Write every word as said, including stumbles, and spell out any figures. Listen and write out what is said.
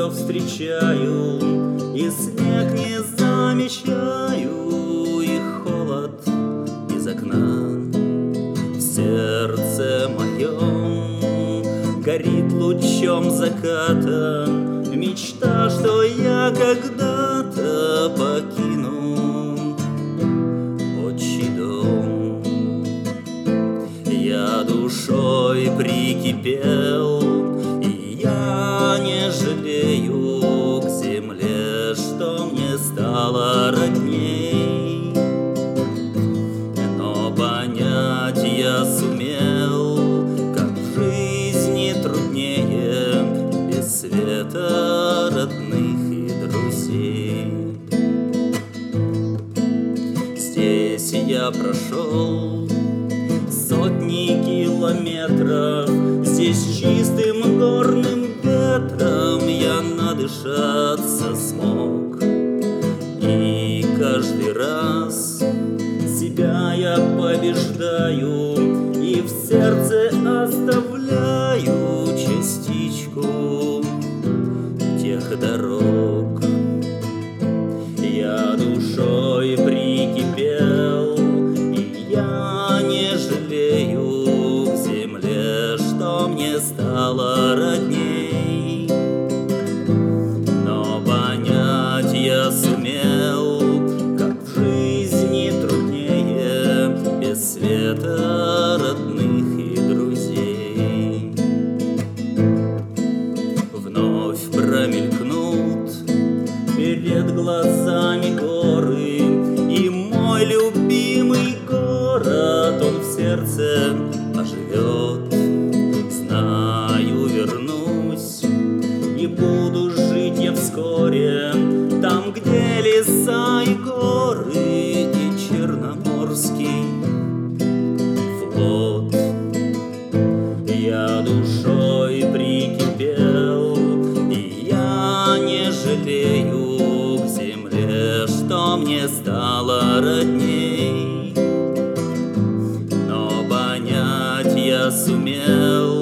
все встречаю, и снег не замечаю, и холод из окна. В сердце моем горит лучом заката мечта, что я когда-то покину отчий дом. Я душой прикипел, и я не жалею к земле, что мне стало родней. Но понять я сумел, как в жизни труднее без света родных и друзей. Здесь я прошел сотни километров, здесь чистым горным ветром я надышаться смог. И каждый раз себя я побеждаю, и в сердце оставляю частичку тех дорог. Я душой прикипел, и я не жалею к земле, что мне стало родней. Но понять я сумел, как в жизни труднее без света родных и друзей. Вновь промелькнут перед глазами горы, и мой любимый город, он в сердце оживет. Знаю, вернусь, и буду жить я вскоре там, где леса и горы, и Черноморский флот. Я душой прикипел, и я не жалею к земле, что мне стало родней. Но понять я сумел,